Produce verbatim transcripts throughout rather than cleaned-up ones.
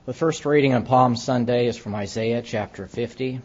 The first reading on Palm Sunday is from Isaiah chapter fifty,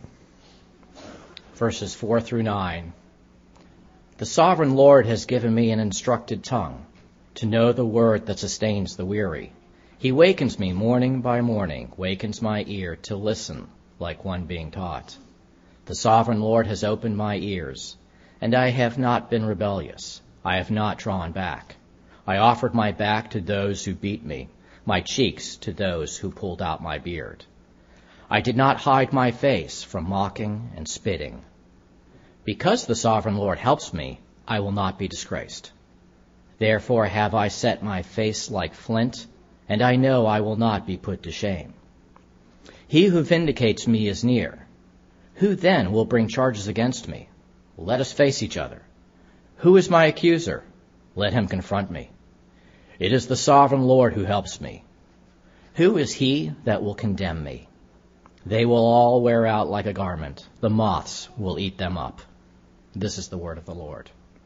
verses four through nine. The sovereign Lord has given me an instructed tongue, to know the word that sustains the weary. He wakens me morning by morning, wakens my ear to listen like one being taught. The sovereign Lord has opened my ears, and I have not been rebellious. I have not drawn back. I offered my back to those who beat me, my cheeks to those who pulled out my beard. I did not hide my face from mocking and spitting. Because the sovereign Lord helps me, I will not be disgraced. Therefore have I set my face like flint, and I know I will not be put to shame. He who vindicates me is near. Who then will bring charges against me? Let us face each other. Who is my accuser? Let him confront me. It is the sovereign Lord who helps me. Who is he that will condemn me? They will all wear out like a garment. The moths will eat them up. This is the word of the Lord.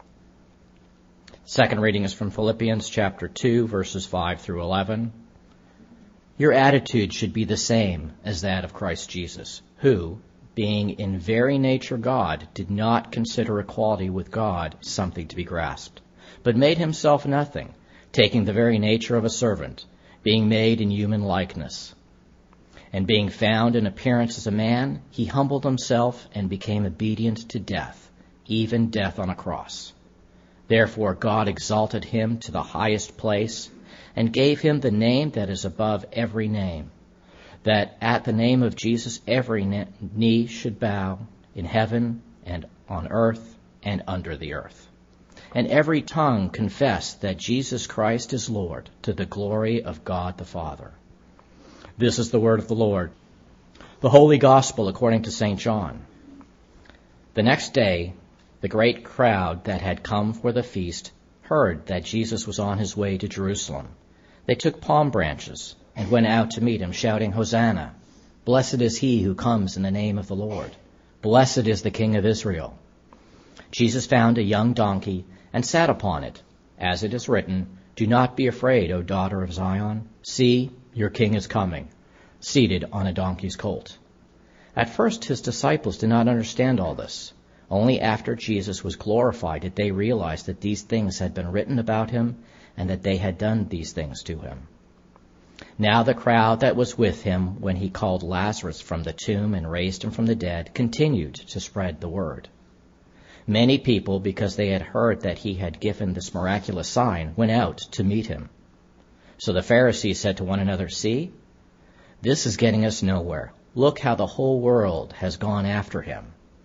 Second reading is from Philippians chapter two, verses five through eleven. Your attitude should be the same as that of Christ Jesus, who, being in very nature God, did not consider equality with God something to be grasped, but made himself nothing, taking the very nature of a servant, being made in human likeness. And being found in appearance as a man, he humbled himself and became obedient to death, even death on a cross. Therefore God exalted him to the highest place, and gave him the name that is above every name, that at the name of Jesus every knee should bow, in heaven and on earth and under the earth, and every tongue confess that Jesus Christ is Lord, to the glory of God the Father. This is the word of the Lord. The Holy Gospel according to Saint John. The next day, the great crowd that had come for the feast heard that Jesus was on his way to Jerusalem. They took palm branches and went out to meet him, shouting, Hosanna! Blessed is he who comes in the name of the Lord. Blessed is the King of Israel. Jesus found a young donkey and sat upon it, as it is written, Do not be afraid, O daughter of Zion. See, your king is coming, seated on a donkey's colt. At first his disciples did not understand all this. Only after Jesus was glorified did they realize that these things had been written about him and that they had done these things to him. Now the crowd that was with him when he called Lazarus from the tomb and raised him from the dead continued to spread the word. Many people, because they had heard that he had given this miraculous sign, went out to meet him. So the Pharisees said to one another, See, this is getting us nowhere. Look how the whole world has gone after him.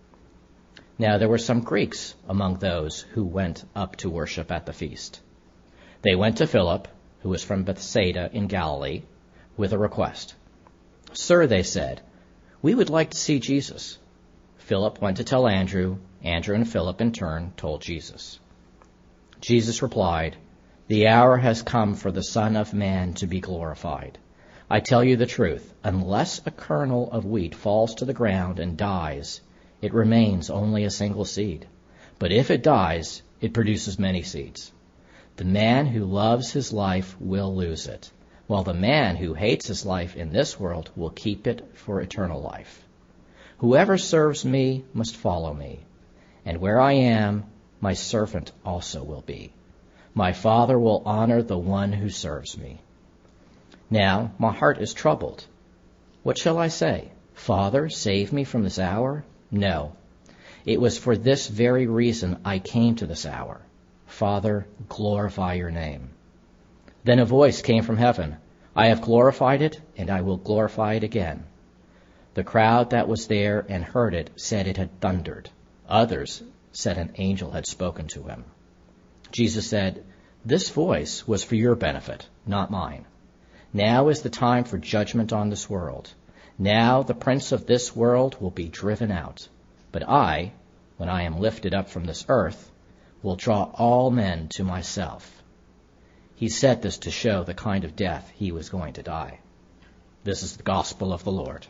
Now there were some Greeks among those who went up to worship at the feast. They went to Philip, who was from Bethsaida in Galilee, with a request. Sir, they said, we would like to see Jesus. Philip went to tell Andrew. Andrew and Philip in turn told Jesus. Jesus replied, The hour has come for the Son of Man to be glorified. I tell you the truth, unless a kernel of wheat falls to the ground and dies, it remains only a single seed. But if it dies, it produces many seeds. The man who loves his life will lose it, while the man who hates his life in this world will keep it for eternal life. Whoever serves me must follow me, and where I am, my servant also will be. My Father will honor the one who serves me. Now my heart is troubled. What shall I say? Father, save me from this hour? No. It was for this very reason I came to this hour. Father, glorify your name. Then a voice came from heaven. I have glorified it, and I will glorify it again. The crowd that was there and heard it said it had thundered. Others said an angel had spoken to him. Jesus said, This voice was for your benefit, not mine. Now is the time for judgment on this world. Now the prince of this world will be driven out. But I, when I am lifted up from this earth, will draw all men to myself. He said this to show the kind of death he was going to die. This is the gospel of the Lord.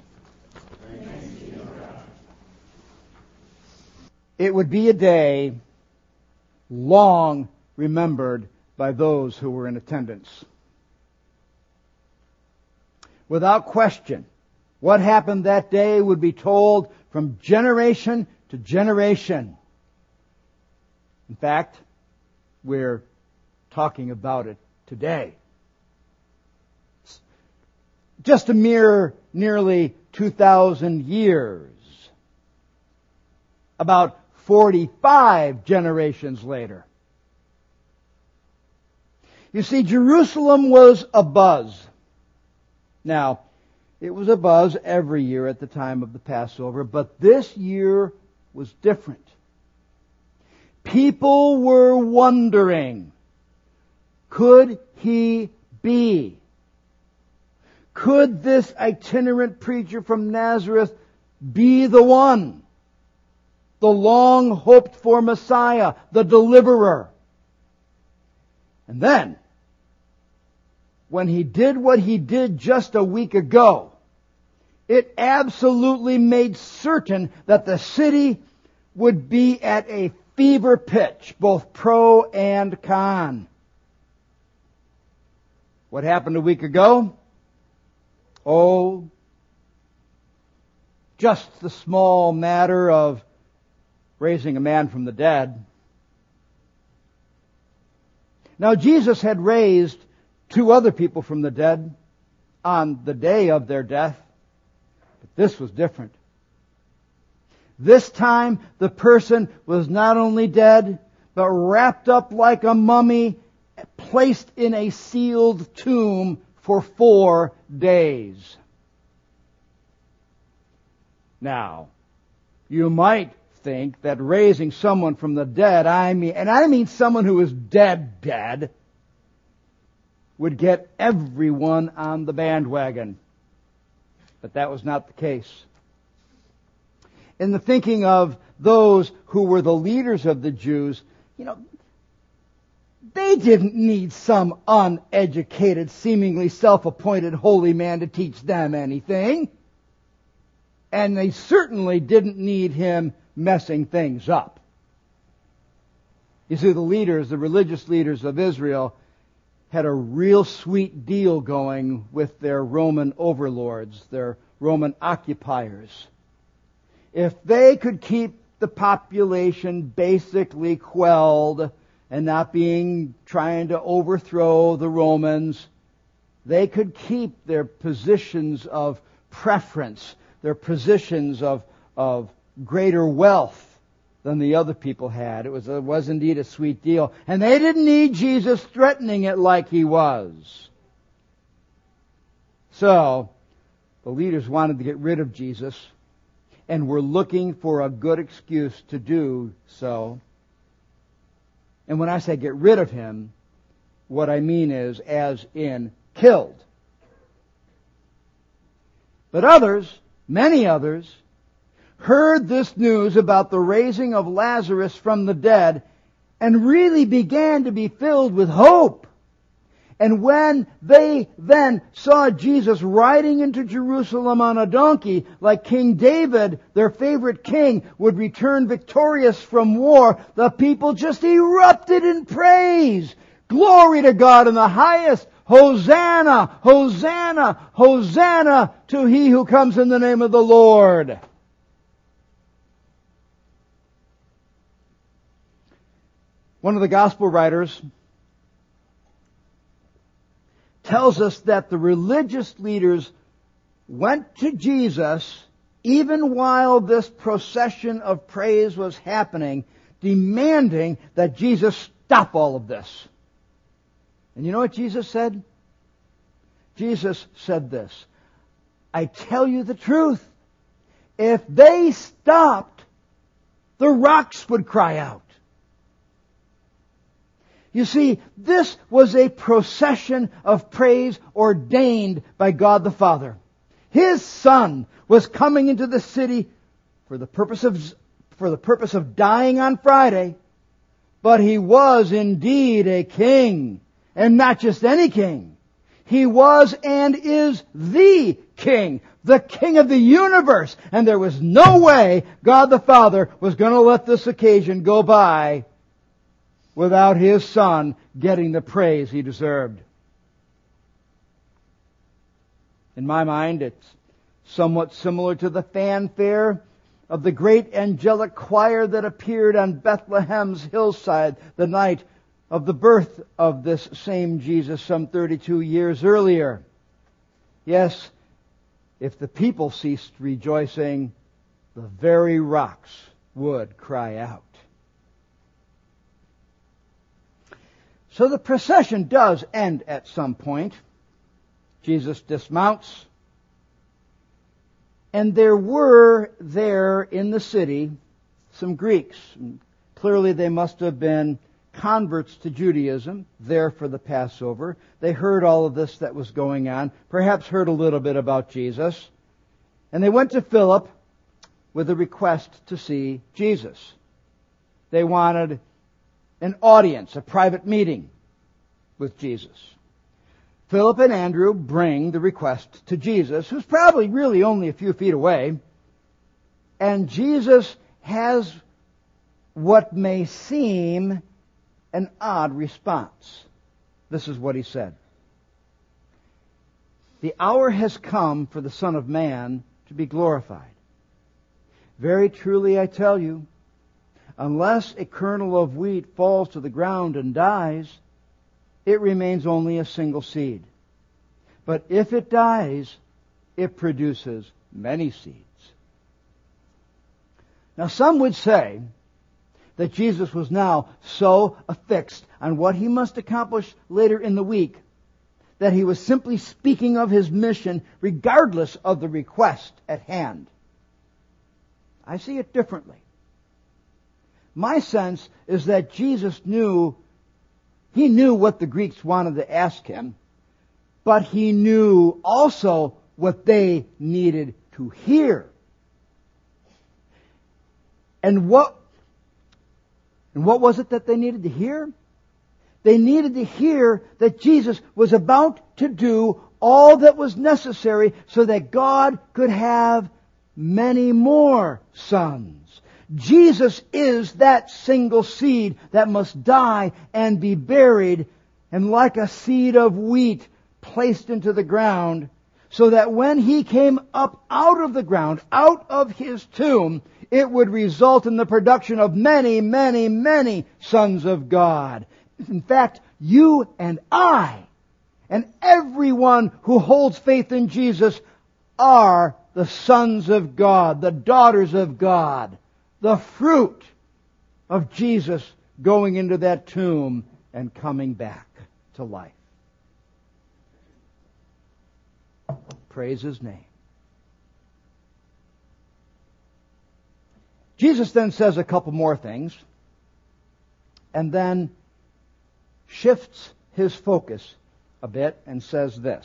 It would be a day long remembered by those who were in attendance. without question, what happened that day would be told from generation to generation. In fact, we're talking about it today. Just a mere nearly two thousand years. About forty-five generations later. You see, Jerusalem was abuzz. Now, it was abuzz every year at the time of the Passover, but this year was different. People were wondering, could he be? Could this itinerant preacher from Nazareth be the one? The long hoped for Messiah, the deliverer. And then, when he did what he did just a week ago, it absolutely made certain that the city would be at a fever pitch, both pro and con. What happened a week ago? Oh, just the small matter of raising a man from the dead. Now, Jesus had raised two other people from the dead on the day of their death, but this was different. This time, the person was not only dead, but wrapped up like a mummy, placed in a sealed tomb for four days. Now, you might think that raising someone from the dead, I mean, and I mean someone who is dead, dead, would get everyone on the bandwagon. But that was not the case. In the thinking of those who were the leaders of the Jews, you know, they didn't need some uneducated, seemingly self-appointed holy man to teach them anything. And they certainly didn't need him messing things up. You see, the leaders, the religious leaders of Israel, had a real sweet deal going with their Roman overlords, their Roman occupiers. If they could keep the population basically quelled and not being trying to overthrow the Romans, they could keep their positions of preference, their positions of, of greater wealth than the other people had. It was, it was indeed a sweet deal. And they didn't need Jesus threatening it like he was. So, the leaders wanted to get rid of Jesus and were looking for a good excuse to do so. And when I say get rid of him, what I mean is as in killed. But others, many others, heard this news about the raising of Lazarus from the dead and really began to be filled with hope. And when they then saw Jesus riding into Jerusalem on a donkey, like King David, their favorite king, would return victorious from war, the people just erupted in praise. Glory to God in the highest. Hosanna, Hosanna, Hosanna to he who comes in the name of the Lord. One of the gospel writers tells us that the religious leaders went to Jesus even while this procession of praise was happening, demanding that Jesus stop all of this. And you know what Jesus said? Jesus said this, I tell you the truth, if they stopped, the rocks would cry out. You see, this was a procession of praise ordained by God the Father. His Son was coming into the city for the purpose of, for the purpose of dying on Friday, but He was indeed a king, and not just any king. He was and is the King, the King of the universe, and there was no way God the Father was going to let this occasion go by without His Son getting the praise He deserved. In my mind, it's somewhat similar to the fanfare of the great angelic choir that appeared on Bethlehem's hillside the night of the birth of this same Jesus some thirty-two years earlier. Yes, if the people ceased rejoicing, the very rocks would cry out. So the procession does end at some point. Jesus dismounts, and there were there in the city some Greeks. Clearly they must have been converts to Judaism, there for the Passover. They heard all of this that was going on, perhaps heard a little bit about Jesus. And they went to Philip with a request to see Jesus. They wanted an audience, a private meeting with Jesus. Philip and Andrew bring the request to Jesus, who's probably really only a few feet away. And Jesus has what may seem an odd response. This is what he said. The hour has come for the Son of Man to be glorified. Very truly I tell you, unless a kernel of wheat falls to the ground and dies, it remains only a single seed. But if it dies, it produces many seeds. Now some would say that Jesus was now so affixed on what he must accomplish later in the week that he was simply speaking of his mission regardless of the request at hand. I see it differently. My sense is that Jesus knew, he knew what the Greeks wanted to ask him, but he knew also what they needed to hear. And what, and what was it that they needed to hear? They needed to hear that Jesus was about to do all that was necessary so that God could have many more sons. Jesus is that single seed that must die and be buried, and like a seed of wheat placed into the ground, so that when he came up out of the ground, out of his tomb, it would result in the production of many, many, many sons of God. In fact, you and I, and everyone who holds faith in Jesus, are the sons of God, the daughters of God, the fruit of Jesus going into that tomb and coming back to life. Praise His name. Jesus then says a couple more things, and then shifts his focus a bit and says this.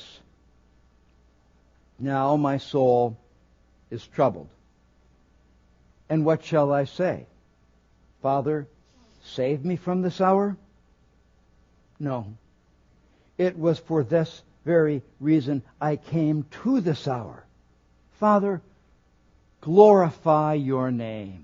Now my soul is troubled. And what shall I say? Father, save me from this hour? No. It was for this very reason I came to this hour. Father, glorify your name.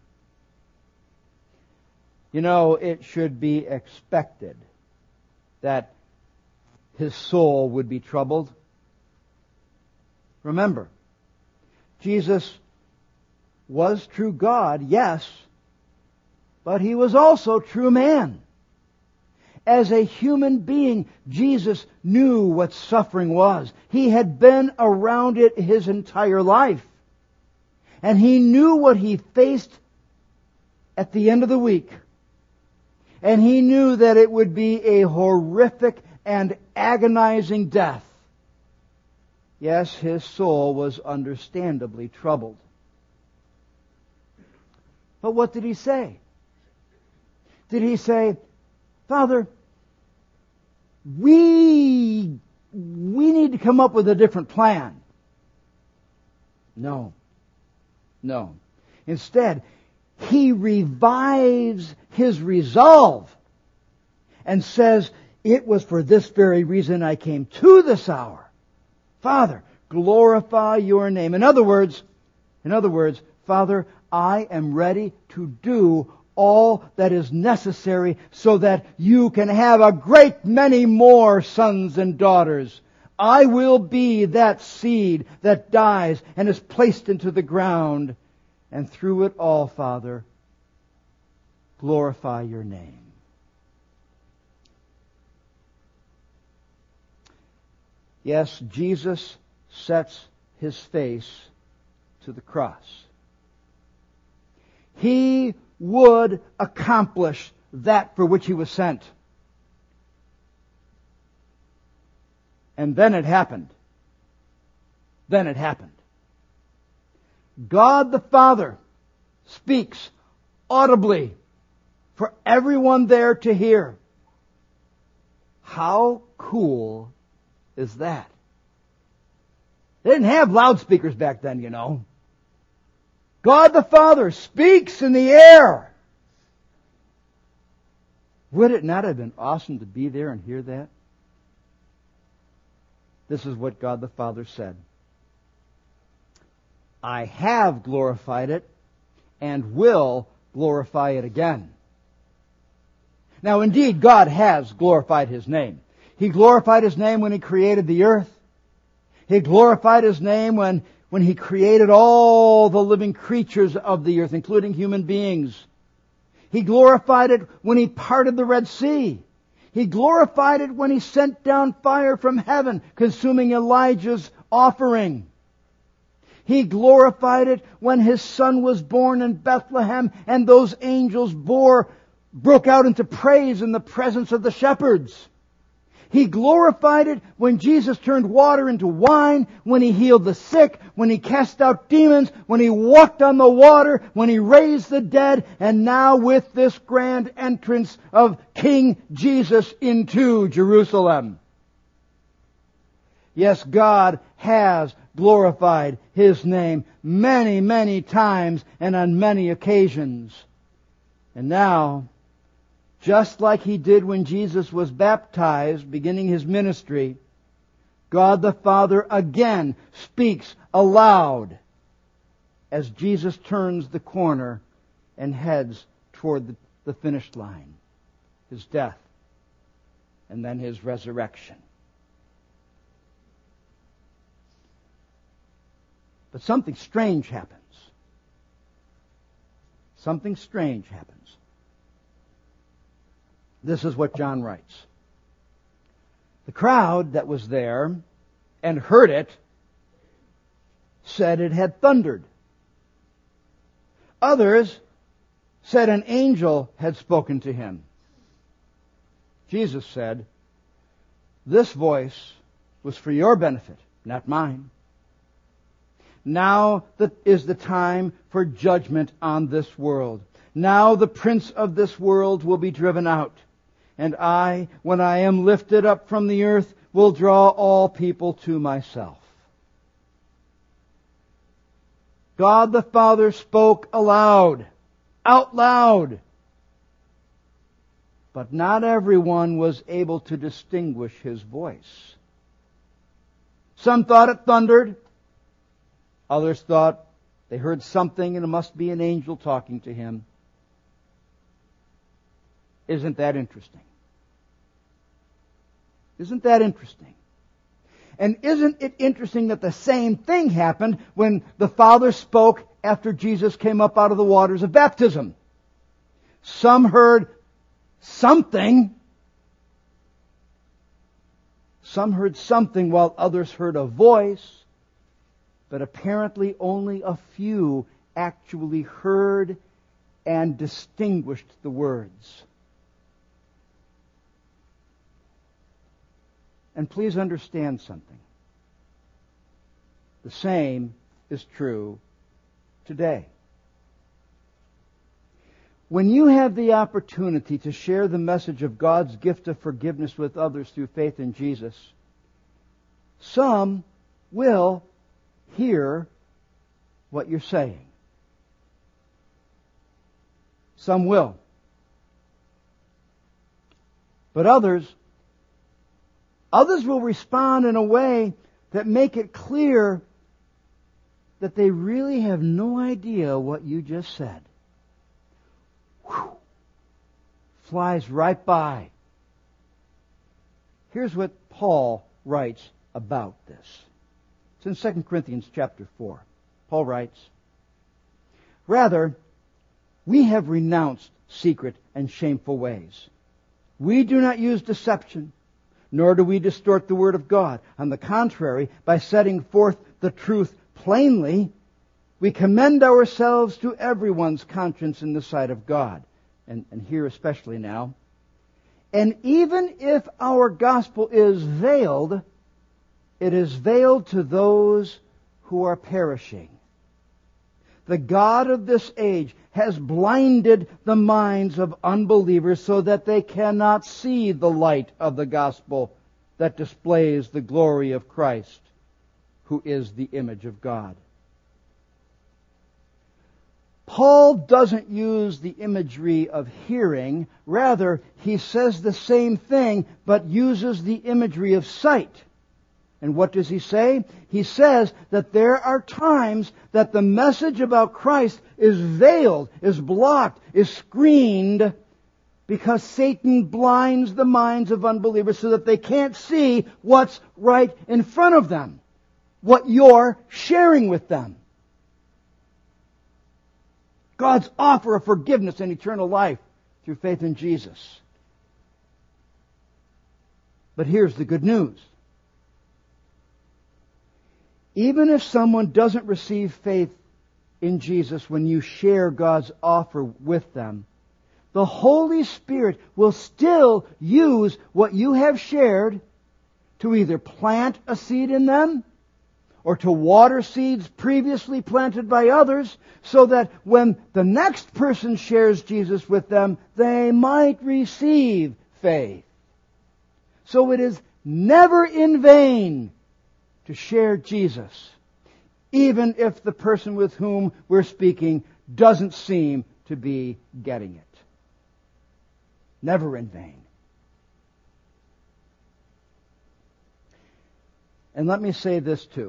You know, it should be expected that his soul would be troubled. Remember, Jesus was true God, yes, but he was also true man. As a human being, Jesus knew what suffering was. He had been around it his entire life. And he knew what he faced at the end of the week. And he knew that it would be a horrific and agonizing death. Yes, his soul was understandably troubled. But what did he say? Did he say, Father, we, we need to come up with a different plan? No. No. Instead, he revives his resolve and says, it was for this very reason I came to this hour. Father, glorify your name. In other words, in other words, Father, I am ready to do all that is necessary so that you can have a great many more sons and daughters. I will be that seed that dies and is placed into the ground. And through it all, Father, glorify your name. Yes, Jesus sets his face to the cross. He would accomplish that for which he was sent. And then it happened. Then it happened. God the Father speaks audibly for everyone there to hear. How cool is that? They didn't have loudspeakers back then, you know. God the Father speaks in the air. Would it not have been awesome to be there and hear that? This is what God the Father said. I have glorified it and will glorify it again. Now, indeed, God has glorified His name. He glorified His name when He created the earth. He glorified His name when, when He created all the living creatures of the earth, including human beings. He glorified it when He parted the Red Sea. He glorified it when He sent down fire from heaven, consuming Elijah's offering. He glorified it when His Son was born in Bethlehem and those angels bore, broke out into praise in the presence of the shepherds. He glorified it when Jesus turned water into wine, when He healed the sick, when He cast out demons, when He walked on the water, when He raised the dead, and now with this grand entrance of King Jesus into Jerusalem. Yes, God has glorified His name many, many times and on many occasions. And now, just like He did when Jesus was baptized, beginning His ministry, God the Father again speaks aloud as Jesus turns the corner and heads toward the, the finish line, His death, and then His resurrection. But something strange happens. Something strange happens. This is what John writes. The crowd that was there and heard it said it had thundered. Others said an angel had spoken to him. Jesus said, "This voice was for your benefit, not mine. Now is the time for judgment on this world. Now the prince of this world will be driven out. And I, when I am lifted up from the earth, will draw all people to myself." God the Father spoke aloud, out loud. But not everyone was able to distinguish His voice. Some thought it thundered. Others thought they heard something and it must be an angel talking to him. Isn't that interesting? Isn't that interesting? And isn't it interesting that the same thing happened when the Father spoke after Jesus came up out of the waters of baptism? Some heard something. Some heard something while others heard a voice. But apparently only a few actually heard and distinguished the words. And please understand something. The same is true today. When you have the opportunity to share the message of God's gift of forgiveness with others through faith in Jesus, some will hear what you're saying. Some will. But others, others will respond in a way that make it clear that they really have no idea what you just said. Whew. Flies right by. Here's what Paul writes about this. It's in Second Corinthians chapter four. Paul writes, "Rather, we have renounced secret and shameful ways. We do not use deception, nor do we distort the word of God. On the contrary, by setting forth the truth plainly, we commend ourselves to everyone's conscience in the sight of God." And, and here especially now. "And even if our gospel is veiled, it is veiled to those who are perishing. The God of this age has blinded the minds of unbelievers so that they cannot see the light of the gospel that displays the glory of Christ, who is the image of God." Paul doesn't use the imagery of hearing. Rather, he says the same thing, but uses the imagery of sight. And what does he say? He says that there are times that the message about Christ is veiled, is blocked, is screened, because Satan blinds the minds of unbelievers so that they can't see what's right in front of them, what you're sharing with them. God's offer of forgiveness and eternal life through faith in Jesus. But here's the good news. Even if someone doesn't receive faith in Jesus when you share God's offer with them, the Holy Spirit will still use what you have shared to either plant a seed in them or to water seeds previously planted by others, so that when the next person shares Jesus with them, they might receive faith. So it is never in vain to share Jesus, even if the person with whom we're speaking doesn't seem to be getting it. Never in vain. And let me say this too.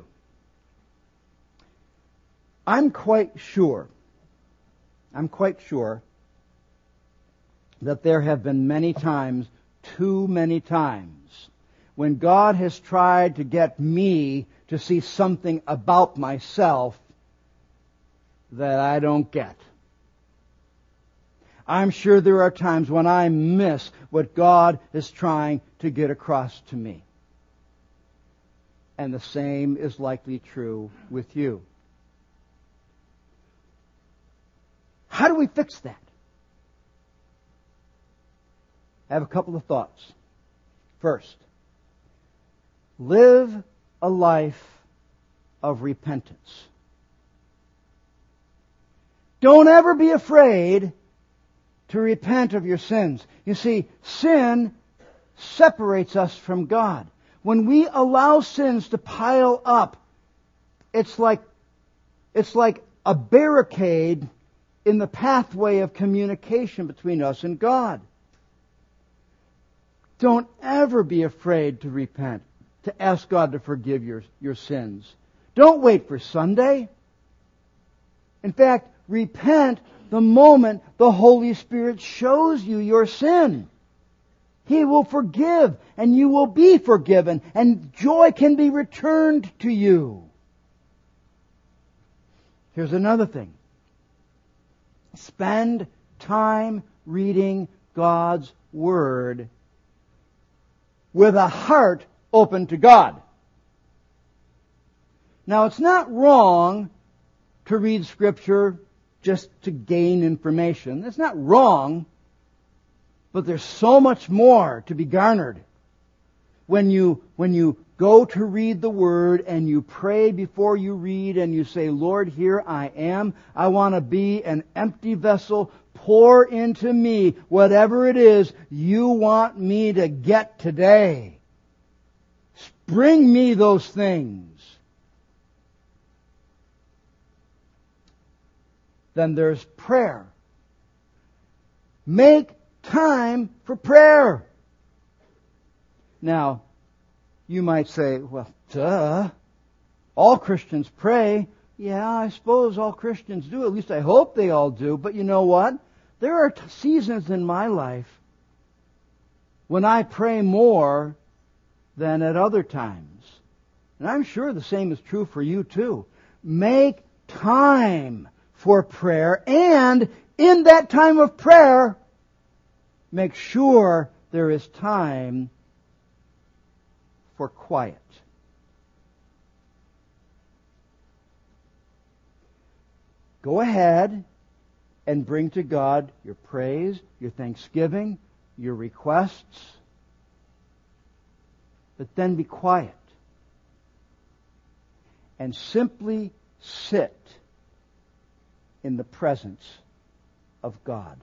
I'm quite sure, I'm quite sure that there have been many times, too many times, when God has tried to get me to see something about myself that I don't get. I'm sure there are times when I miss what God is trying to get across to me. And the same is likely true with you. How do we fix that? I have a couple of thoughts. First, live a life of repentance. Don't ever be afraid to repent of your sins. You see, sin separates us from God. When we allow sins to pile up, it's like, it's like a barricade in the pathway of communication between us and God. Don't ever be afraid to repent, to ask God to forgive your, your sins. Don't wait for Sunday. In fact, repent the moment the Holy Spirit shows you your sin. He will forgive, and you will be forgiven, and joy can be returned to you. Here's another thing. Spend time reading God's Word with a heart open to God. Now, it's not wrong to read Scripture just to gain information. It's not wrong, but there's so much more to be garnered when you when you go to read the Word and you pray before you read and you say, "Lord, here I am. I want to be an empty vessel. Pour into me whatever it is you want me to get today. Bring me those things." Then there's prayer. Make time for prayer. Now, you might say, "Well, duh. All Christians pray." Yeah, I suppose all Christians do. At least I hope they all do. But you know what? There are t- seasons in my life when I pray more than at other times. And I'm sure the same is true for you too. Make time for prayer, and in that time of prayer, make sure there is time for quiet. Go ahead and bring to God your praise, your thanksgiving, your requests, but then be quiet and simply sit in the presence of God.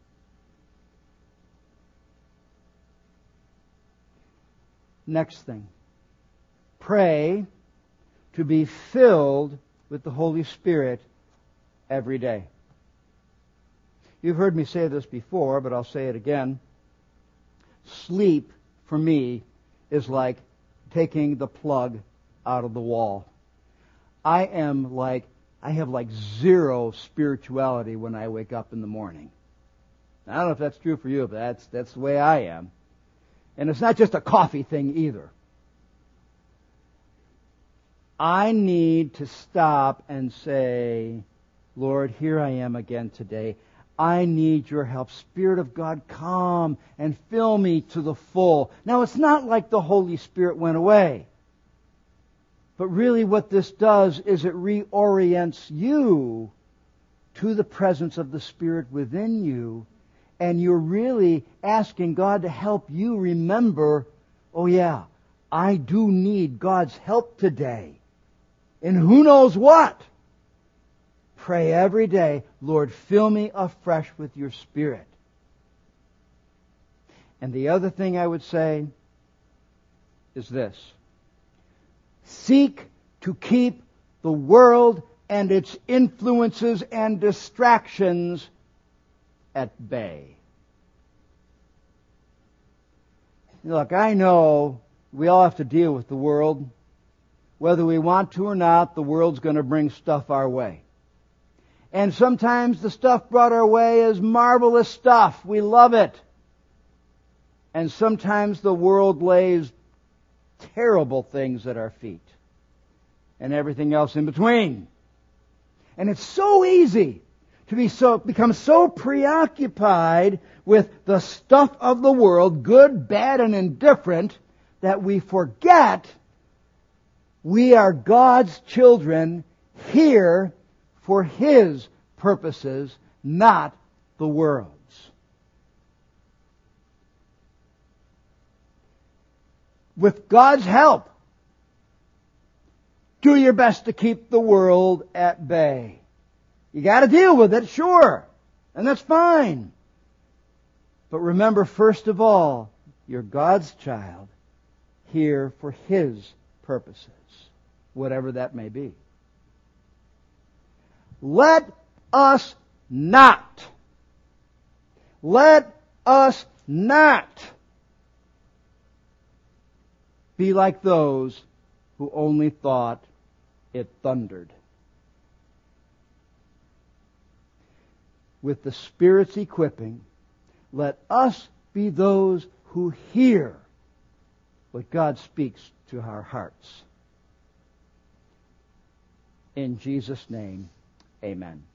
Next thing, pray to be filled with the Holy Spirit every day. You've heard me say this before, but I'll say it again. Sleep, for me, is like taking the plug out of the wall. I am like, I have like zero spirituality when I wake up in the morning. I don't know if that's true for you, but that's, that's the way I am. And it's not just a coffee thing either. I need to stop and say, Lord, here I am again today. I need your help. Spirit of God, come and fill me to the full. Now, it's not like the Holy Spirit went away. But really what this does is it reorients you to the presence of the Spirit within you. And you're really asking God to help you remember, oh yeah, I do need God's help today. And who knows what? Pray every day, Lord, fill me afresh with your Spirit. And the other thing I would say is this. Seek to keep the world and its influences and distractions at bay. Look, I know we all have to deal with the world. Whether we want to or not, the world's going to bring stuff our way. And sometimes the stuff brought our way is marvelous stuff. We love it. And sometimes the world lays terrible things at our feet. And everything else in between. And it's so easy to be so become so preoccupied with the stuff of the world, good, bad, and indifferent, that we forget we are God's children here for His purposes, not the world's. With God's help, do your best to keep the world at bay. You got to deal with it, sure, and that's fine. But remember, first of all, you're God's child here for His purposes, whatever that may be. Let us not, let us not be like those who only thought it thundered. With the Spirit's equipping, let us be those who hear what God speaks to our hearts. In Jesus' name, amen.